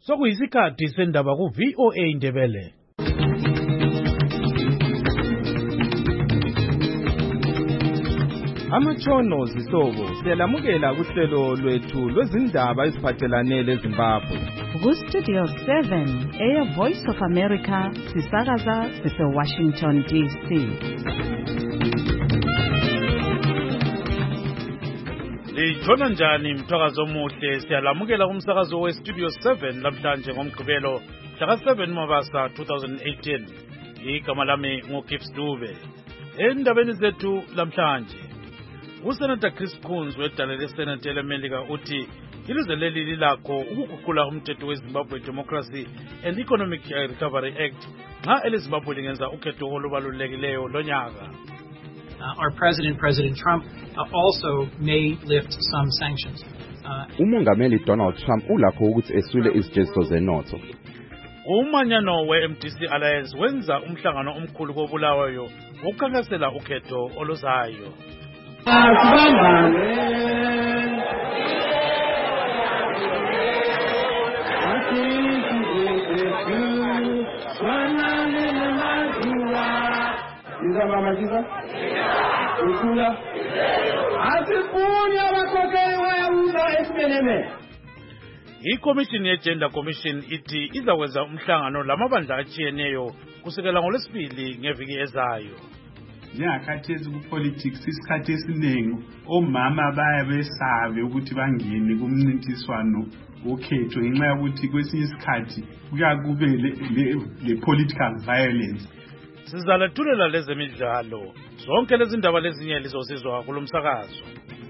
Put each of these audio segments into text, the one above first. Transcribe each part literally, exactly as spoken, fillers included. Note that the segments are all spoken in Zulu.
Sokuyisikhathi sendaba ku V O A Indebele. Amatshono zihlobo siyalamukela kuhlelo lwethu lwezindaba eziphathelane leZimbabwe. Ku Studio seven, Air Voice of America, sisakaza sise Washington D C. Lijona njani mthakazo omuhle, siyalamukela kumsakazo we Studio seven namhlanje ngomgqibelo mhla seven Mabasa twenty eighteen. Igama lami nguGibbs Dube. Endabeni zethu lamhlanje, uSenator Chris Coons wedala leSenate elemelika uthi ilizwe leli lilakho ukuguqula umthetho weZimbabwe Democracy and Economic Recovery Act nxa eleZimbabwe lingenza ukhetho olubalulekileyo lonyaka. Uh, our president, President Trump, uh, also may lift some sanctions. Umongameli Donald Trump ulakho ukuthi esule izijeziso zenotho. Umanyano we-M D C Alliance wenza umhlangano omkhulu koBulawayo ukukhankasela ukhetho oluzayo. iCommission yeGender Commission ithi izakwenza umhlangano lamabandla atshiyeneyo kusukela ngoLwesibili ngeviki ezayo. Njengakhathesi ku-politics isikhathi esiningi omama baya besabe ukuthi bangene kumncintiswano wokhetho ngenxa yokuthi kwesinye isikhathi kuyakube le-political violence. Sizalethulela lezemidlalo zonke lezi ndaba lezinye lizosizwa kulomsakazo.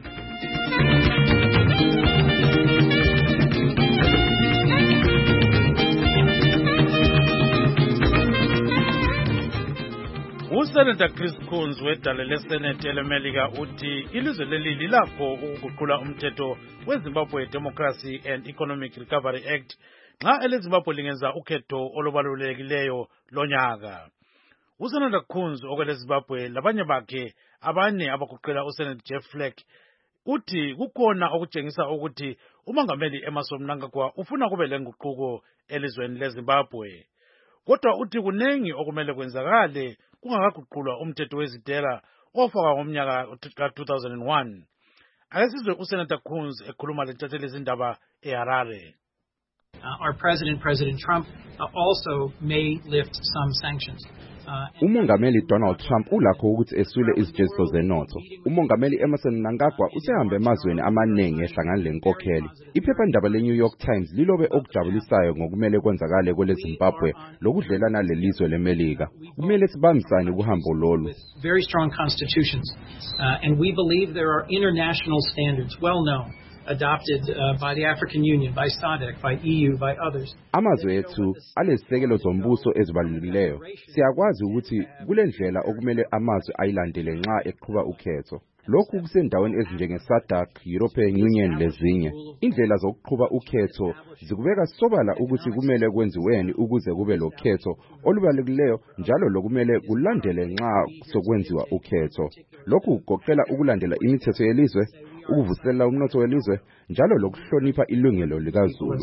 uSenator Chris Coons wedala leSenate elemelika uthi ilizwe leli lilakho ukuguqula umthetho weZimbabwe Democracy and Economic Recovery Act nxa eleZimbabwe lingenza ukhetho olubalulekileyo lonyaka. uSenator Coons okweleZimbabwe labanye bakhe abane abaguqela uSenator Jeff Flake uthi kukhona okutshengisa ukuthi umongameli Emmerson Mnangagwa ufuna kube lenguquko elizweni leZimbabwe. Kodwa uthi kunengi okumele kwenzakale kungakaguqulwa umthetho wezidera ofakwa ngomnyaka ka two thousand one. Akesizwe uSenator Coons ekhuluma lentatheli izindaba eHarare. Uh, our president, President Trump, uh, also may lift some sanctions. Uh, Umongameli Donald Trump ulakho ukuthi esule izijeziso zenotho. Umongameli Emmerson Mnangagwa usehambe emazweni amaningi ehlangana lenkokheli. Iphephandaba leNew York Times lilobe okujabulisayo ngokumele kwenzakale kweleZimbabwe lokudlelana lelizwe leMelika. Kumele sibambisane kuhambo lolu. Very strong constitutions, uh, and we believe there are international standards well known, adopted uh, by the African Union, by SADC, by E U, by others. Amazwe ethu alezisekelo zombuso ezibalulekileyo. Siyakwazi ukuthi kulendlela okumele amazwe ayilandele nxa eqhuba ukhetho. Lokhu kusendaweni ezinjenge SADC, European Union lezinye. Indlela zokuqhuba ukhetho zikubeka sobala ukuthi kumele kwenziweni ukuze kube lokhetho olubalulekileyo njalo lokumele kulandele nxa sokwenziwa ukhetho. Lokhu kugoqela ukulandela imithetho yelizwe, ukuvuselela umnotho welizwe njalo lokuhlonipha ilungelo likaZulu.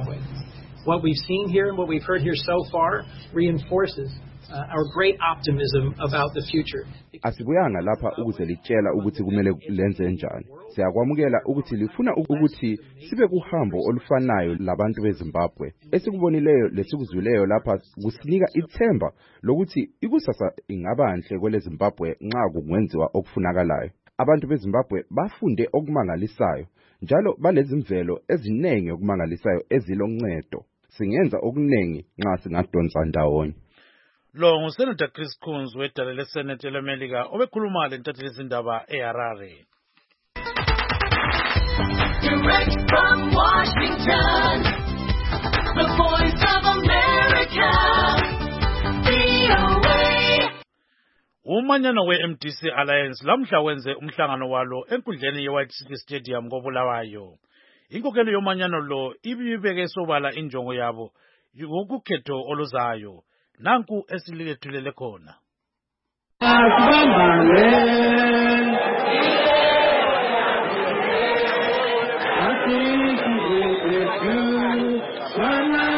What we've seen here and what we've heard here so far reinforces uh, our great optimism about the future. Asibuyanga lapha ukuze litshela ukuthi kumele lenze njani. Siyakwamukela ukuthi lifuna ukuthi sibe kuhambo olufanayo labantu beZimbabwe. Esikubonileyo lesikuzwileyo lapha kusinika ithemba lokuthi ikusasa ingabanhle kweleZimbabwe nxa kungwenziwa okufunakalayo. Abantu beZimbabwe bafunde okumangalisayo njalo balezimvelo ezinengi okumangalisayo eziloncedo. Singenza okuningi nxa singadonsa ndawonye. Lo nguSenator Chris Coons wedala leSenate elemelika obekhuluma lentatheli izindaba eHarare. Direct from Washington, the Voice of America, V O A. Umanyano we-M D C Alliance lamhla wenze umhlangano walo enkundleni ye-White City Stadium koBulawayo. Inkokhelo yomanyano lo ibibeke sobala injongo yabo ukukhetho oluzayo. Nanku esilethulele khona. One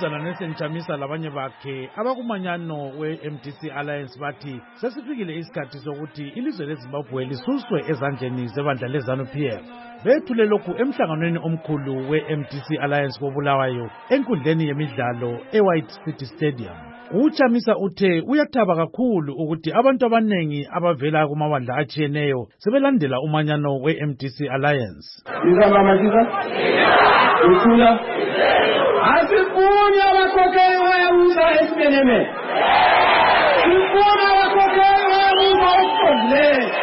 umnumzana Nelson Chamisa labanye bakhe abakumanyano we-M D C Alliance bathi sesifikile isikhathi sokuthi ilizwe leZimbabwe lisuswe ezandleni zebandla leZANU-P F. Bethule lokhu emhlanganweni omkhulu we-M D C Alliance koBulawayo enkundleni yemidlalo eWhite City Stadium. UChamisa uthe uyathaba kakhulu ukuthi abantu abanengi abavela kumabandla atshiyeneyo sebelandela umanyano we-M D C Alliance. Asifuni abakhokheli bayabuza esimeneme. Sifuna abakhokheli bayabuza esiqondile.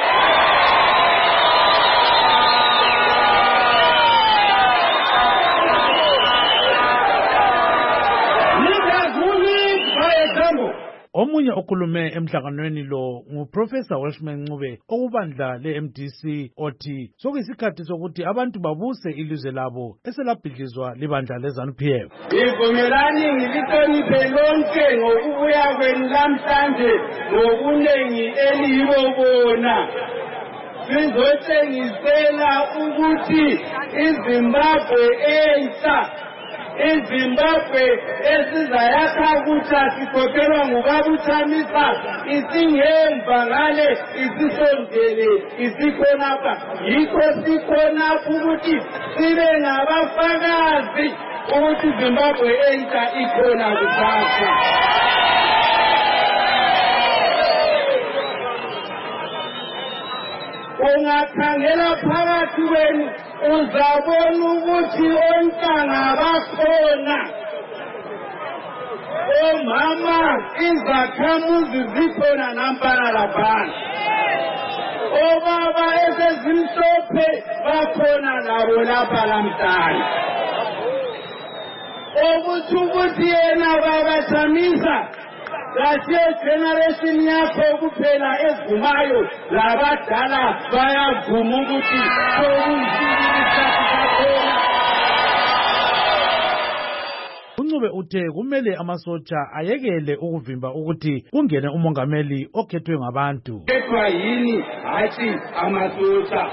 Omunye okhulume emhlanganweni lo nguProfessor Welshman Ncube okubandla le-M D C othi sokuyisikhathi sokuthi abantu babuse ilizwe labo eselabhidlizwa libandla leZANU-P F. Ivumelani ngilihloniphe lonke ngokubuya kwenu namhlanje ngobunengi eliyibona. Sizotshengisela ukuthi iZimbabwe entsha iZimbabwe esizayakha kutsha sikhokhelwa ngukabuChamisa isingemva ngale isisondele isikhonapha yikho sikhonapha ukuthi sibe ngabafakazi ukuthi iZimbabwe entsha ikhona kusasa. Ungakhangela phakathi kwenu uzabona ukuthi ontanga bakhona. Omama izakhamuzi zikhona nampana laphana. Obaba ezezimhlophe bakhona labo lapha lamhlanje. Okuthi ukuthi yena baba Chamisa Lasiye generation yakho kuphela evumayo labadala bayavuma ukuthi uNcube uthe kumele amasotsha ayekele ukuvimba ukuthi kungene umongameli okhethwe ngabantu. Kethwa yini hathi amasotsha.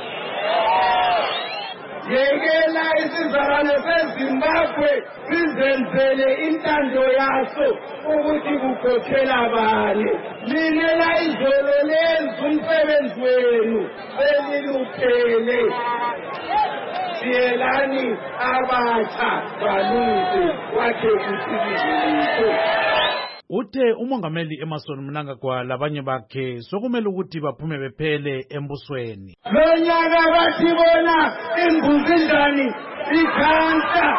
Yekela isizalwane seZimbabwe sizenzele intando yaso ukuthi kukhokhela bani. Linela izolo lenza umsebenzi wenu seliluphele. Siyelani abatsha balunze wakhe kusilizwe. Uthe umongameli Emmerson Mnangagwa labanye bakhe sokumele ukuthi baphume bephele embusweni. Lonyaka bathi bona imbuzi ndani ikhansa.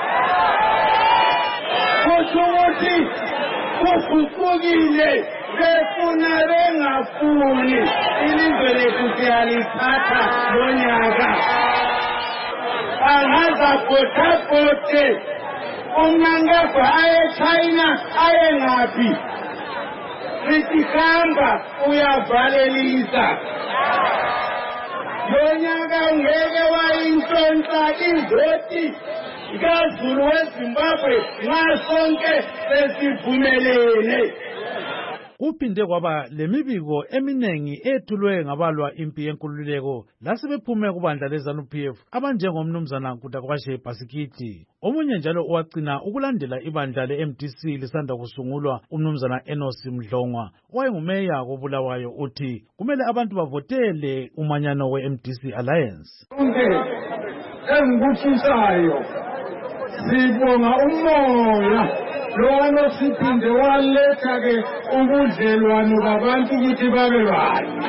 Kuthi kukhukile befuna bengafuni ilizwe lethu siyalithatha lonyaka. Angaza potapote Mnangagwa aye China aye ngaphi sikhamba uyavalelisa lonyaka ngeke wayintshontsha izoti kaZulu weZimbabwe ngasonke sesivumelene. Kuphinde kwaba lemibiko eminengi ethulwe ngabalwa impi yenkululeko lasebephume kubandla leZANU-P F abanjengomnumzana Nkutakwashe Bhasikiti. Omunye njalo owagcina ukulandela ibandla le-M D C lisanda kusungulwa umnumzana Enos Mdlongwa owayengumeya koBulawayo uthi kumele abantu bavotele umanyano we-M D C Alliance. Engikutshisayo sibonga umoya Lwana siphinde waletha ke ubudlelwano babantu ukuthi babe bani.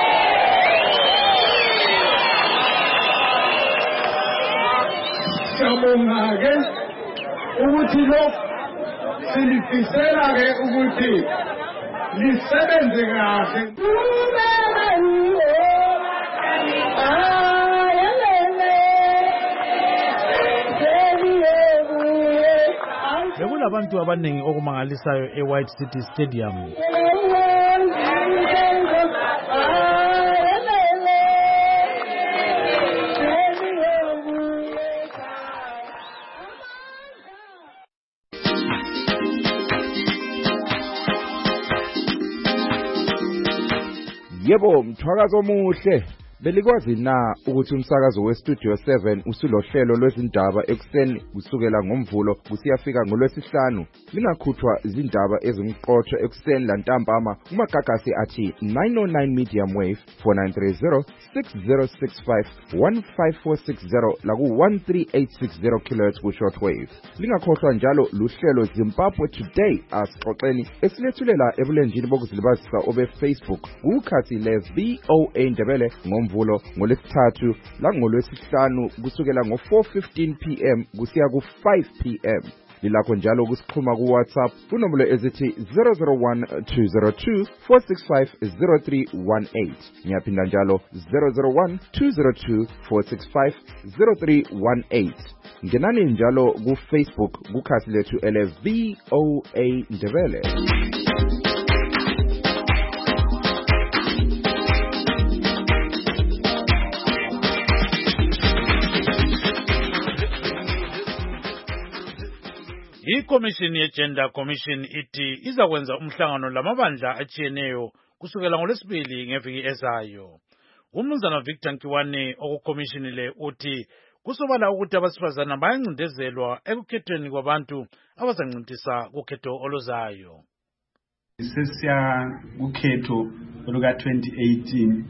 Siyabonga ke ukuthi lo silifisela ke ukuthi lisebenze kahle. Bekulabantu abanengi okumangalisayo eWhite City Stadium. Yebo, mthwakazo omuhle Belikwazi na ukuthi umsakazo weStudio seven usulohlelo lwezindaba ekuseni kusukela ngoMvulo kusiyafika ngoLwesihlanu. Lingakhuthwa izindaba ezimqotho ekuseni lantambama kumagagasi athi nine oh nine medium wave, four nine three zero, six zero six five, one five four six zero laku one three eight six zero kilohertz ku shortwave. Lingakhohlwa njalo luhlelo Zimbabwe Today asixoxeni esilethulela ebulenjini bokuzilibazisa obe Facebook ukhathi le V O A Ndebele ngoMvulo ngoLesithathu la ngoLwesihlanu kusukela ngo four fifteen p m kusiya ku five p m Lilakho njalo kusixhuma ku WhatsApp kunombolo ezithi zero zero one two zero two four six five zero three one eight. Ngiyaphinda njalo zero zero one two zero two four six five zero three one eight. Ngenani njalo ku Facebook kukhasi lethu ele V O A Ndebele. iKomishini yeGender Commission ithi izakwenza umhlangano lamabandla atshiyeneyo kusukela ngoLwesibili ngeviki ezayo. Umnumzana Victor Nkiwane okukomishini le uthi kusobala ukuthi abasifazana bayancindezelwa ekukhethweni kwabantu abazancintisa kukhetho oluzayo. Sesiya kukhetho oluka twenty eighteen.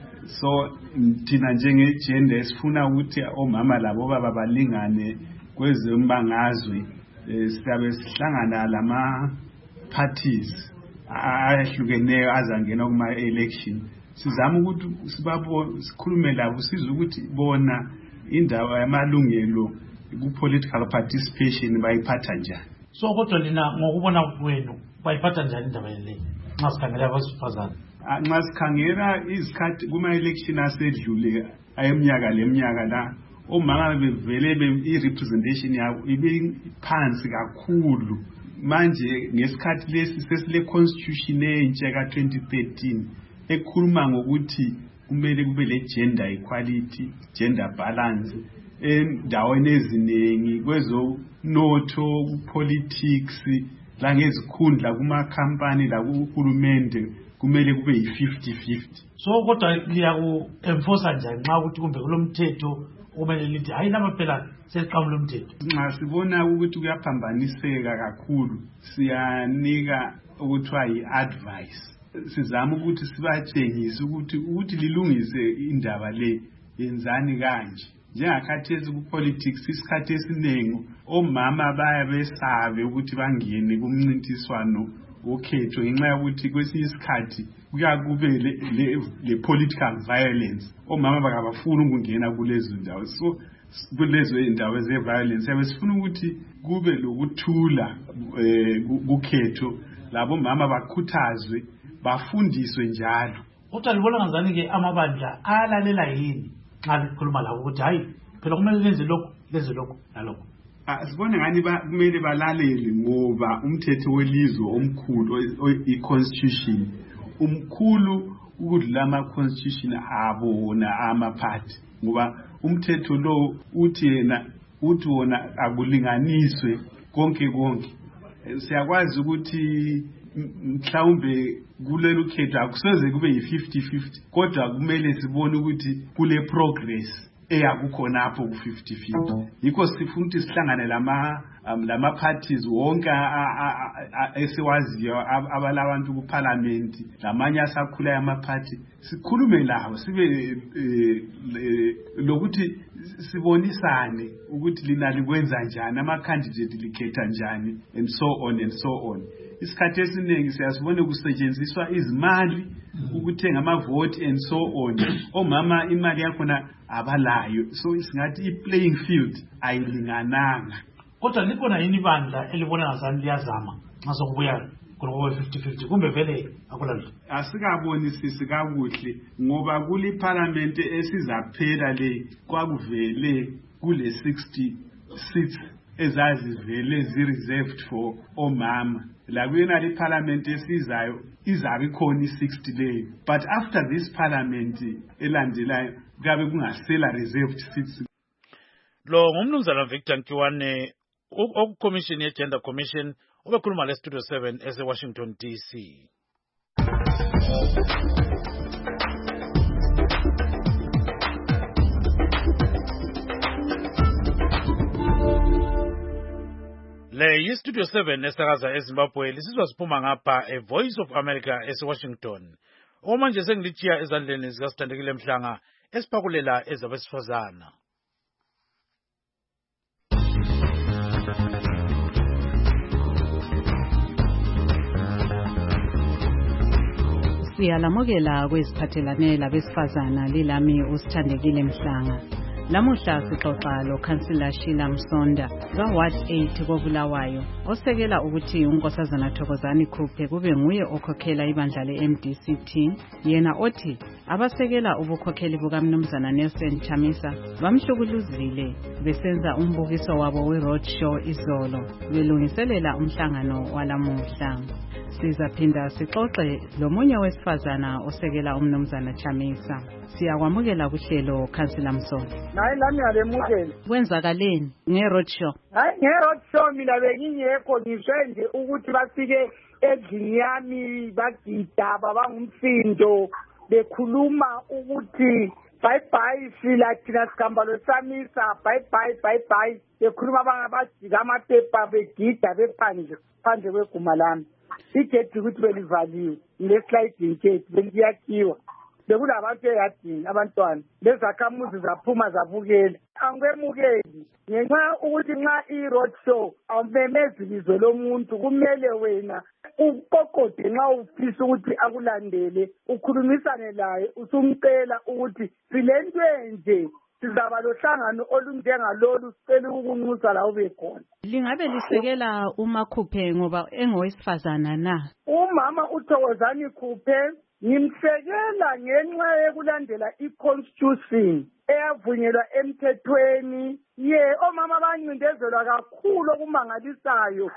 So thina njengegender sifuna ukuthi omama labo baba balingane kwezombangazwe. Siyabe sihlangana lama parties ahlukeneyo azangena kuma election. Sizama ukuthi sibabo sikhulume labo sizwe ukuthi bona indawo yamalungelo ku political participation bayiphatha njani. So kodwa lina ngokubona kwenu bayiphatha njani indaba le nxa sikhangela abasifazana? Nxa sikhangela izikhathi kuma election asedlule ayeminyaka leminyaka la omama bevele be i-representation yabo ibe phansi kakhulu. Manje ngesikhathi lesi sesile constitution entsha ka twenty thirteen ekhuluma ngokuthi kumele kube le gender equality, gender balance endaweni eziningi kwezo notho, politics la ngezikhundla kuma company la kuhulumende kumele kube yi fifty fifty. So kodwa liyaku enforce njani nxa ukuthi kumbe kulomthetho kumele lithi hayi laba phela sesiqamula umthetho? Nxa sibona ukuthi kuyaphambaniseka kakhulu siyanika ukuthiwa yi-advice. Sizama ukuthi sibatshengise ukuthi ukuthi lilungise indaba le yenzani kanje. Njengakhathesi ku-politics isikhathi esiningi omama baya besabe ukuthi bangene kumncintiswano wokhetho ngenxa yokuthi kwesinye isikhathi kuyakube le political violence. Omama bakabafuna ukungena kulezo ndawo. So kulezo indawo ze-violence yabe sifuna ukuthi kube lokuthula kukhetho labo mama bakhuthazwe bafundiswe njalo. Kodwa libona kanjani ke amabandla alalela yini nxa likhuluma labo ukuthi hayi phela kumele lenze lokho lenze lokho nalokho? Sibone ngani kumele balalele ngoba umthetho welizwe omkhulu i-constitution umkhulu ukudlula ama-constitution abona ama-party ngoba umthetho lo uthi yena uthi wona akulinganiswe konke konke. Siyakwazi ukuthi mhlawumbe kulelo khetho akusoze kube yi-fifty fifty kodwa kumele sibone ukuthi kule progress eyakukhona apho ku fifty fifty. Yikho sifuna ukuthi sihlangane lama lama parties wonke esiwaziyo abalabantu ku parliament lamanye asakhula ama party sikhulume lawo sibe lokuthi sibonisane ukuthi lina likwenza njani ama candidate likhetha njani and so on and so on. Isikhathi esiningi siyasibona kusetshenziswa izimali ukuthenga ama vote and so on. Omama imali yakhona abalayo, so isingathi i-playing field ayilingananga. Kodwa likhona yini ibandla elibona ngazani liyazama nxa sokubuya kulokuba fifty fifty kumbe vele akulalutho? Asikabonisisi kakuhle ngoba kuli parliament esizaphela le kwakuvele kule sixty seats ezazivele zi-reserved for omama. La kuyena le parliament esizayo izabe khona i-sixty leyo, but after this parliament elandelayo kabe kungasela reserved seats. Lo ngumnumzana Victor Nkiwane okukomishini ye-Gender Commission obekhuluma le Studio seven ese-Washington D C. Le yi Studio seven esakaza eZimbabwe lisizwa siphuma ngapha e Voice of America eWashington. Omanje sengilichiya ezandleni zikaSithandekile Mhlanga esiphakulela ezabesifazana. Siyalamukela kweziphathelane labesifazana lilami uSithandekile Mhlanga. Lamuhla sixoxa lo Councillor Sheila Msonda ka Ward eight koBulawayo osekela ukuthi uNkosazana Thokozani Khuphe kube nguye okhokhela ibandla le-M D C T, yena othi abasekela ubukhokheli bukaMnumzana Nelson Chamisa bamhlukuluzile besenza umbukiso wabo we-road show izolo belungiselela umhlangano walamuhla. Sizaphinda sixoxe lomunye wesifazana osekela uMnumzana Chamisa. Siyakwamukela kuhlelo Councillor Msonda. Hayi lami ngalemukela. Kwenzakaleni nge-road show? Hayi nge-road show mina bengingekho ngishwe nje ukuthi bafike endlini yami bagida babangumsindo bekhuluma ukuthi bye bye sila thina sigambalo Chamisa bye bye bye bye bekhuluma bangabajika amaphepha begida bephandle phandle kweguma lami. Igedi ukuthi belivaliwe ngesliding gate bengiyakhiwa bekulabantu eyadini abantwana bezakhamuzi zaphuma zabukela angwemukeli ngenxa ukuthi nxa i-road show awumemezi ibizo lomuntu kumele wena uqoqode nxa ufisa ukuthi akulandele ukhulumisane laye usumcela ukuthi silento nje sizaba lohlangano olunjengalolu sicela ukunxusa la ube khona. Lingabe lisekela uMakhuphe ngoba engowesifazana na? Umama uThokozani Khuphe ngimsekela ngenxa yokulandela i-constitution eyavunyelwa emthethweni. Ye omama bancindezelwa kakhulu okumangalisayo.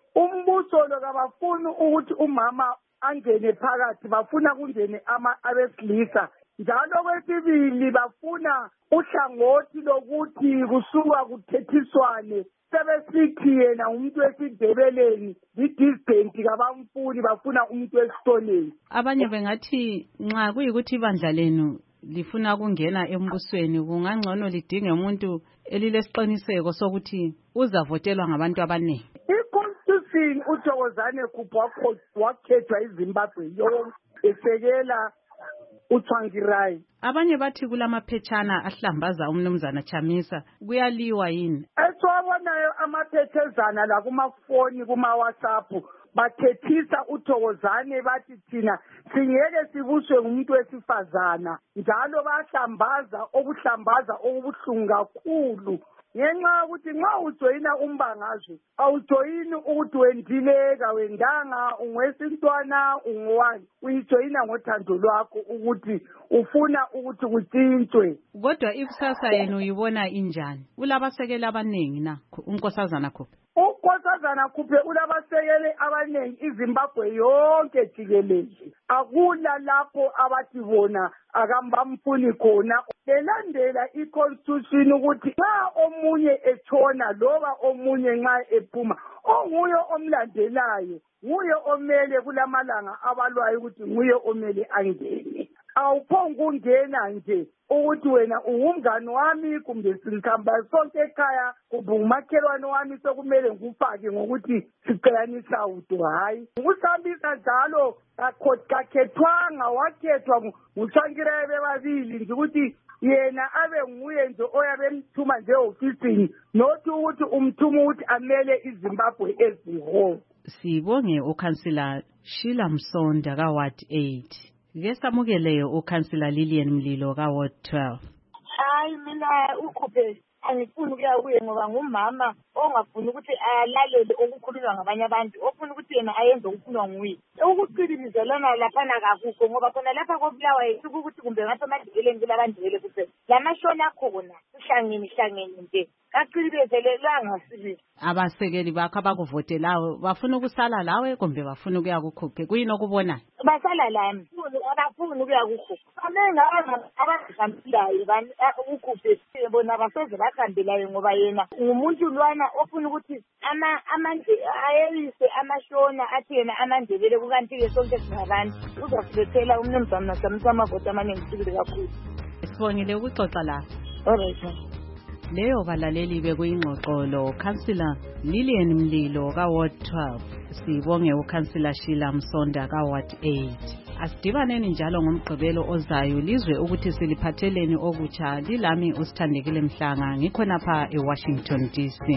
Umbuso lo kabafuni ukuthi umama angene phakathi, bafuna kungene ama abesilisa. Njalo kwesibili bafuna uhlangothi lokuthi kusuka kuthethiswane sebesithi yena umuntu wesidebeleni lidisbenti kabamfuni bafuna umuntu wesitoleni. Abanye bengathi nxa kuyikuthi ibandla lenu lifuna kungena embusweni kungangcono lidinge umuntu elilesiqiniseko sokuthi uzavotelwa ngabantu abaningi. I-Constitution uThokozani Khuphe wakhethwa iZimbabwe yonke esekela uTsvangirai. Abanye bathi kulamaphetshana ahlambaza uMnumzana Chamisa kuyaliwa yini? Esiwabonayo amaphethezana la kumafoni kuma WhatsApp bathethisa uThokozani bathi thina singeke sibuswe ngumuntu wesifazana njalo bahlambaza okuhlambaza okubuhlungu kakhulu. Ngenxa ukuthi nxa ujoyina umbangazwe awujoyini ukuthi wendileka wendanga ungwesintwana ungwani uyijoyina ngothando lwakho ukuthi ufuna ukuthi kutshintshwe. Kodwa ikusasa yenu uyibona injani? Ulabasekeli abaningi na uNkosazana Khuphe? uNkosazana Khuphe ulabasekeli abaningi iZimbabwe yonke jikelele. Akula lapho abathi bona akambamfuni khona. Belandela i-constitution ukuthi nxa omunye etshona loba omunye nxa ephuma onguye omlandelayo nguye omele kulamalanga abalwayo ukuthi nguye omele angene. Awuphonga ungena nje ukuthi wena ungumngane wami kumbe sikhamba sonke ekhaya kumbe umakhelwane wami sokumele ngufake ngokuthi siqelanisa udo. Hayi ukusambisa njalo kakhethwanga wakhethwa nguTsvangirai bebabili nje ukuthi yena abe nguye nje oyabe emthuma nje ofisini nothi ukuthi umthuma ukuthi amele iZimbabwe ezihole. Sibonge uCouncillor Sheila Msonda ka Ward eight. Ke samukele uCouncillor Lillian Mlilo ka Ward twelve. Hayi mina uKhuphe angifuni ukuya kuye ngoba ngumama ongafuni ukuthi alalele okukhulunywa ngabanye abantu ofuna ukuthi yena ayenze okufunwa nguye. Ukucilibizelana laphana kakukho ngoba khona lapha koBulawayo ukuthi kumbe ngathi amadibeleni kulabandibele kuphela. Lamashona khona sihlangene hlangene nje. Kacilibezelelanga sibili. Abasekeli bakho abakuvotelayo bafuna ukusala lawe kumbe bafuna ukuya kuKhuphe kuyini okubona? Basala lami. Abafuni ukuya kuKhuphe. Abanenga abazihambelayo uKhuphe bona basoze bakhambelayo ngoba yena ngumuntu lwana ofuna ukuthi ama amanje ayelise amashona athi yena amandebele kukanti ke sonke singabantu uzasilethela uMnumzana Chamisa amavoti amaningi sibili kakhulu. Sibongile ukuxoxa la. Alright. Leyo balaleli bekuyingxoxo lo Councillor Lillian Mlilo ka Ward twelve, sibonge uCouncillor Sheila Msonda ka Ward eight. Asidibaneni njalo ngomgqibelo ozayo lizwe ukuthi siliphatheleni okutsha. Lilami uSithandekile Mhlanga, ngikhonapha eWashington D C.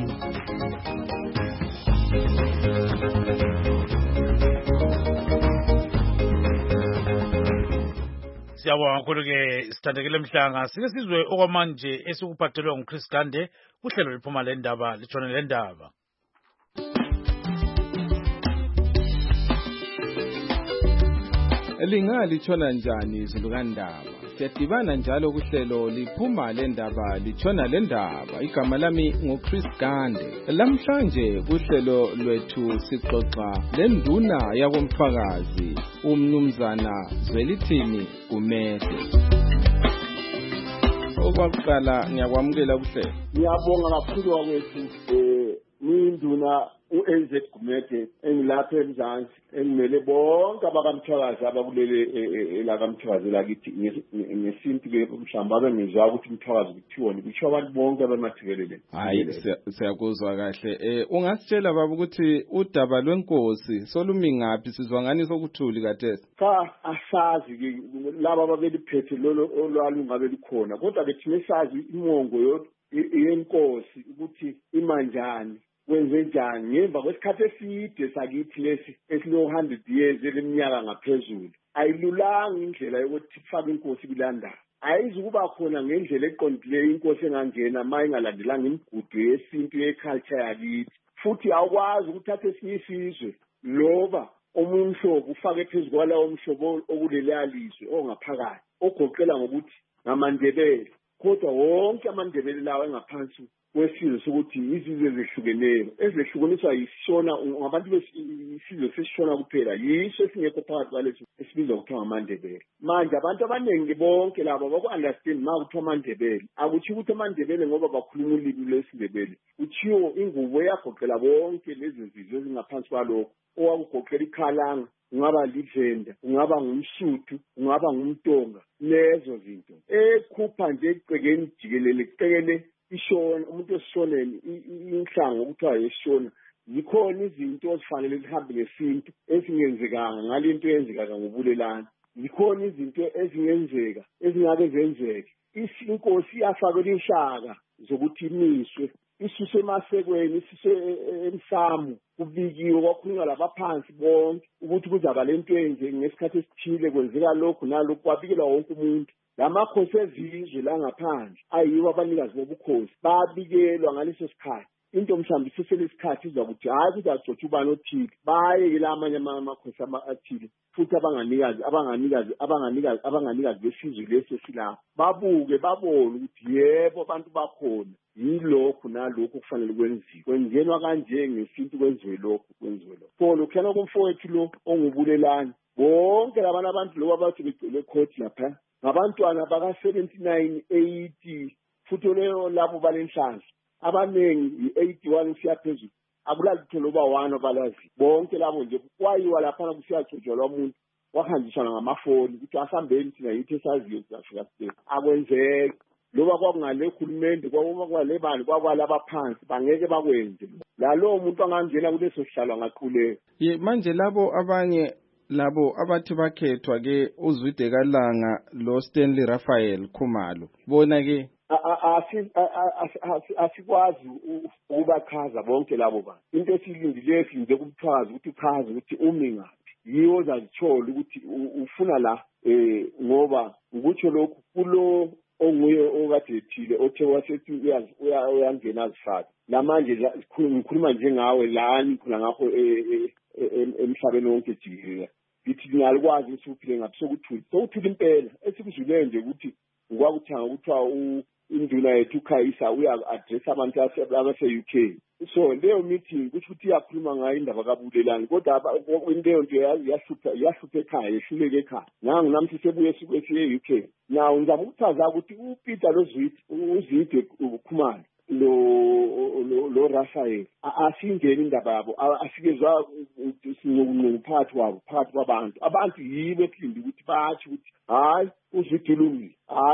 Siyabonga kakhulu ke Sithandekile Mhlanga. Sike sizwe okwamanje esikuphathelwe nguChris Gande uhlelo liphuma le ndaba litshone le ndaba. Lingalithona njani izulu kaNdaba? Siyadibana njalo kuhlelo liphuma le ndaba litshona le ndaba. Igama lami nguChris Gande. Lamhlanje kuhlelo lwethu sixoxa lenduna yakomthwakazi umnumzana Zwelithini Gumede. Okwakuqala ngiyakwamukela kuhlelo. Ngiyabonga kakhulu wakwethu eh minduna uA Z Gumede engilapha eMzansi engimele bonke abakamthwakazi abakulele elakamthwakazi lakithi ngesintu ke mhlamba abengizwa ukuthi umthwakazi kuthiwoni kusho abantu bonke abamathekelele. Hayi siyakuzwa kahle. Eh ungasitshela baba ukuthi udaba lwenkosi solumi ngaphi sizwa ngani sokuthuli kathesi? Cha asazi ke laba ababeliphethe lolo olwalunga belikhona kodwa ke thina sazi imongo yenkosi ukuthi imanjani wenze njani ngemva kwesikhathi eside sakithi lesi esilo one hundred years eleminyaka ngaphezulu. Ayilulanga indlela yokuthi kufaka inkosi kulandaba. Ayizukuba khona ngendlela eqondileyo inkosi engangena mayingalandelanga imigudu yesintu yeculture yakithi. Futhi awukwazi ukuthatha esinye isizwe loba omunye umhlobo ufake phezulu kwalawo umhlobo okulelaliswe ongaphakathi ogoqela ngokuthi ngamaNdebele kodwa wonke amaNdebele lawo engaphansi kwesizwe sokuthi izizwe ezehlukeneyo ezehlukaniswa yisona ngabantu besizwe sesishona kuphela yiso esingekho phakathi kwaleso esibizwa kuthiwa ngamaNdebele. Manje abantu abaningi bonke labo baku-understand ma kuthiwa amaNdebele akuthi ukuthi amaNdebele ngoba bakhuluma ulimi lwesiNdebele kuthiwo ingubo eyagoqela bonke lezi zizwe ezingaphansi kwalokho owakugoqela ikhalanga ungaba lidlenda ungaba ngumsuthu ungaba ngumtonga lezo zinto ekhupha nje ecekeni jikelele ecekele ishona umuntu osishoneni inhlanga okuthiwa yeshona zikhona izinto ezifanele zihambe ngesintu ezingenzekanga ngalinto eyenzeka ngobulelani. Zikhona izinto ezingenzeka ezingake zenzeke. Inkosi iyafakela inhlaka zokuthi imiswe isuse emasekweni isuse emsamu kubikiwe kwakhulunywa labaphansi bonke ukuthi kuzaba lento enje ngesikhathi esithile kwenzeka lokhu nalokhu kwabikelwa wonke umuntu. Lamakhosi ezizwe la ngaphandle ayiwo abanikazi bobukhosi babikelwa ngaleso sikhathi. Into mhlawumbe siselesikhathi izwa ukuthi hayi kuzagcotshwa ubani othile baye ke lamanye amakhosi athile futhi abanganikazi abanganikazi abanganikazi abanganikazi besizwe lesi silapha babuke babone ukuthi yebo abantu bakhona yilokhu nalokhu kufanele kwenziwe kwenziwa kanje ngesintu kwenziwe lokhu kwenziwe lokhu. So lokhana kumfowethu lo ongubulelani bonke labana abantu lo abathi begcile court lapha ngabantwana baka seventy-nine eighty futhi leyo labo balenhlanhla abanengi i-eighty-one siyaphezulu akulalutho loba one obalazi bonke labo nje kwayiwa lapha kusiyagcotshwa umuntu wahanjisana ngamafoni ukuthi asambeni thina yithi esaziyo kuzafika site akwenzeke loba kwakungale khulumende kwakuba kwale bani kwakwalaba phansi bangeke bakwenze lalo muntu angangena kuleso sihlalo angaqhuleka. Ye manje labo abanye labo abathi bakhethwa ke uZwide Kalanga lo Stanley Raphael Khumalo bona ke asikwazi ukubachaza bonke labo bantu. Into esilindile silinze kumchaza ukuthi uchaze ukuthi umi ngaphi yiwo zazithola ukuthi ufuna la eh ngoba ukuthi lokhu kulo onguye okade ethile othe wasethi uyazi uyangena azifaka lamanje ngikhuluma njengawe la nikhula ngakho emhlabeni wonke jikelele lithi ngiyalukwazi ukuthi uphile ngaphi sokuthula sokuthula impela esikuzwile nje ukuthi ngikwakuthanga ukuthi induna yethu uKhayisa uya-address abantu abase-U K. So leyo meeting kusho ukuthi iyakhuluma ngayo indaba kabulelani kodwa leyo nto yahlupha yahlupha ekhaya yehluleke ekhaya nangu namhla sebuye siye-U K. Now ngizama ukuchaza ukuthi uPeter loZwide uZwide Khumalo lo lo Raphael asingeni indaba yabo asikezwa sinqunqu phakathi wabo phakathi kwabantu abantu yibo esilinde ukuthi bathi ukuthi hayi uZwide ulungile hayi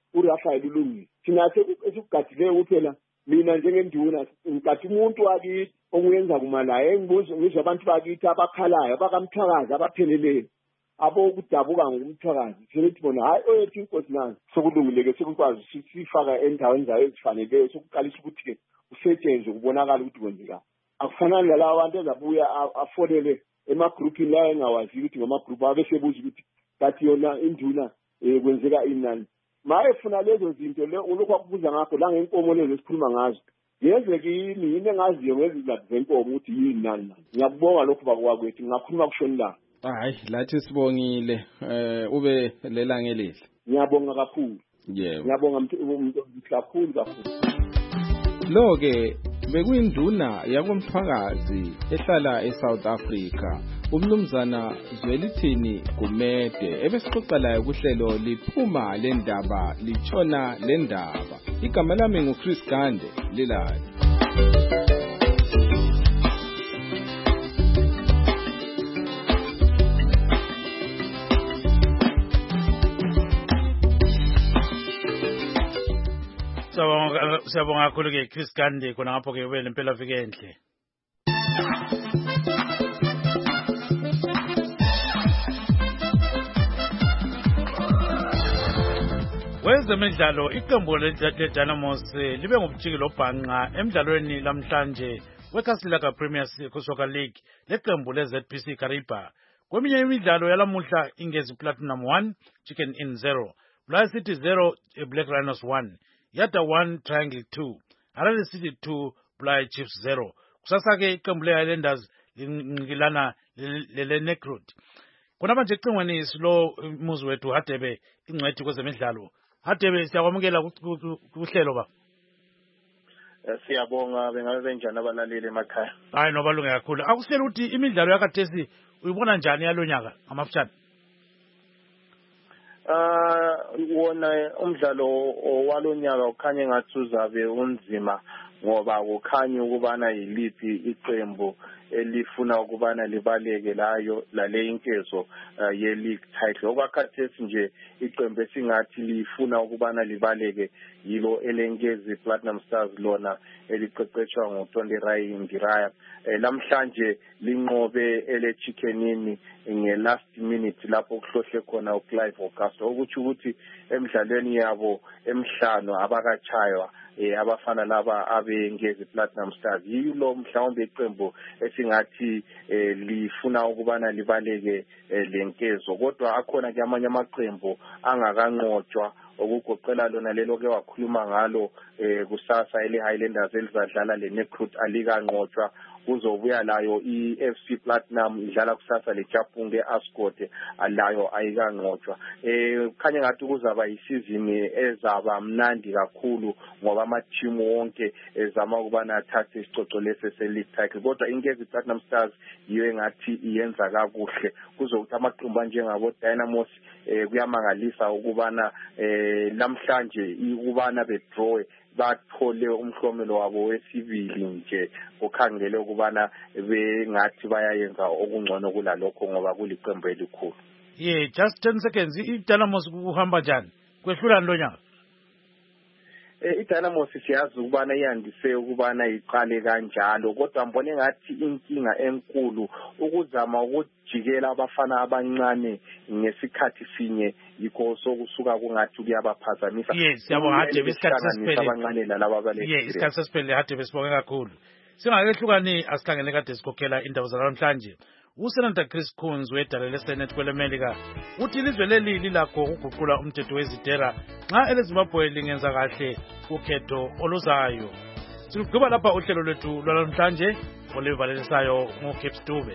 uRafael ulungile thina esikugadile kuphela mina njengenduna ngikathi umuntu wakithi okuyenza kumalaye ngibuzo ngizwe abantu bakithi abakhalayo abakamthakazi abapheleleyo abo ukudabuka ngokumthakazi sithi bona hayi oyethi inkosi nazo sokulungileke sikukwazi sifaka endaweni zayo ezifaneleyo sokuqalisa ukuthi ke usetshenzwe kubonakala ukuthi kwenzeka akufanani lalawa abantu ezabuya afonele emagroupini la engawazi ukuthi ngama-group abesebuza ukuthi kathi yona induna um kwenzeka inani maye funa lezo zinto ulokhu akubuza ngakho la ngenkomo lezo esikhuluma ngazo yenzeke yini yini engaziyo ngezizathu zenkomo ukuthi yini nani ngiyakubonga lokhu bakwakwethu ngingakhuluma kushoni la hayi lathi sibongile eh ube lelanga elihle ngiyabonga kakhulu yebo ngiyabonga umuntu kakhulu kakhulu lo ke bekuyinduna yakomthwakazi ehlala eSouth Africa umnumzana Zwelithini Gumede ebesixoxa laye kuhlelo liphuma lendaba litshona lendaba igama lami nguChris Gande lilayo Siyabonga kakhulu ke Chris Gande khona ngapho ke ube lempela viki enhle. Wezemidlalo iqembu leDynamos libe ngumjikelo obhanqa emidlalweni lamhlanje weKasilaka Premier Soccer League leqembu leZ P C Kariba. Kweminye imidlalo yalamuhla Ingezi Platinum one, Chicken Inn zero, Black City zero, Black Rhinos one. Yada one Triangle two, Harare City two, Black Chiefs zero. Kusasa ke iqembu leHighlanders ngilana lele Necrot. Kuna manje icingweni silo umuzi wethu Hadebe ingcwethi kwezemidlalo. Hadebe siyakwamukela kuhlelo ba. Siyabonga bengabe benjani abalaleli emakhaya. Hayi no balunge kakhulu. Akusela ukuthi imidlalo yakhathesi uyibona njani yalonyaka amafutshane? Ah wona umdlalo owalonyaka ukhanye ngathi uzabe unzima ngoba kukhanya ukubana yiliphi iqembu elifuna ukubana libaleke layo lale inkezo uh, ye league title okwakhathesi nje iqembu esingathi lifuna ukubana libaleke yilo elengezi Platinum Stars lona eliqeqeshwa ngoTondi Rai Ngiraya eh, lamhlanje linqobe ele Chickenini nge last minute lapho kuhlohle khona uClive Augusto ukuthi ukuthi emidlalweni yabo emhlano abakachaywa eh abafana laba abengezi Platinum Stars yilo mhlawumbe iqembu esingathi eh, lifuna ukubana libaleke eh, lenkezo kodwa akhona ke amanye amaqembu angakanqotshwa okugoqela lona lelo ke wakhuluma ngalo eh, kusasa ele Highlanders elizadlala le Necrot alikanqotshwa kuzobuya layo iF C Platinum idlala kusasa leJapunge Ascot alayo ayikanqotshwa eh khanye ngathi kuzaba isizini ezaba mnandi kakhulu ngoba ama team wonke ezama ukubana athathe isicoco lese se league title kodwa Ingezi Platinum Stars yiyo ngathi iyenza kakuhle kuzokuthi amaqembu njengabo Dynamos eh kuyamangalisa ukubana eh namhlanje ukubana be draw bathole umhlomelo wabo wesibili nje okhangele ukubana bengathi bayayenza okungcono kulalokho ngoba kuliqembu elikhulu. Yeah, just ten seconds. iDynamos kuhamba njani? Kwehlula ndonyaka. Eh iDynamos siyazi ukubana iyandise ukubana iqale kanjalo kodwa mbone ngathi inkinga enkulu ukuzama ukujikela abafana abancane ngesikhathi sinye yikho sokusuka kungathi kuyabaphazamisa. Yes, siyabonga Hadebe isikhathi sesiphelile abancane lalaba bale. Yeah, isikhathi sesiphelile Hadebe sibonge kakhulu. Singakehlukani asikhangele kade sikhokhela indaba zalamhlanje. uSenator Chris Coons wedala leSenate kweleMelika uthi ilizwe leli lilakho ukuguqula umthetho wezitera nxa eleZimbabwe lingenza kahle ukhetho oluzayo. Sigqiba lapha uhlelo lwethu lwalamhlanje olivalisayo ngoCape Dube.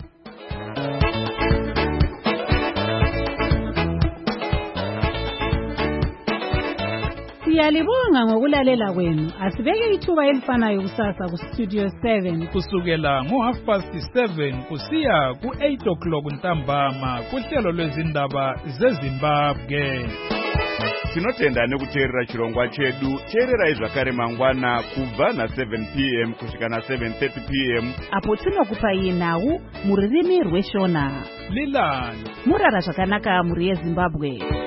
Siyalibonga ngokulalela kwenu. Asibeke ithuba elifanayo kusasa ku Studio seven kusukela ngo half past seven kusiya ku eight o'clock ntambama kuhlelo lwezindaba zeZimbabwe. Tinotenda nekuteerera chirongwa chedu. Teerera zvakare mangwana kubva na seven p m kusvika na seven thirty p m apo tinokupa nhau muririmi rweshona. Lilani murara zvakanaka muri yeZimbabwe.